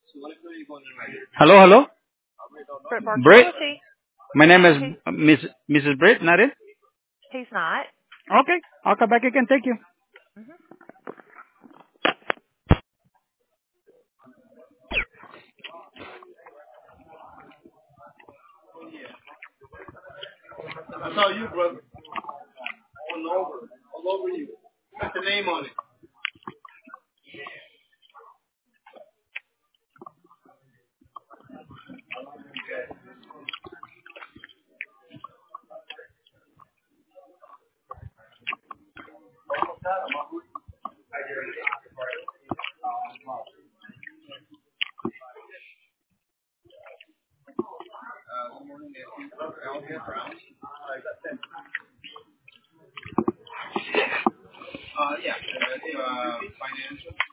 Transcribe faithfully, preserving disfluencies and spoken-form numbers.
Hello, hello. Britt Barker Britt. Realty. My name is He, Miss Missus Britt, not it? he's not. Okay, I'll come back again. Thank you. Hmm. I saw you, brother. All over, all over you. Put the name on it. Uh, yeah, uh, financial.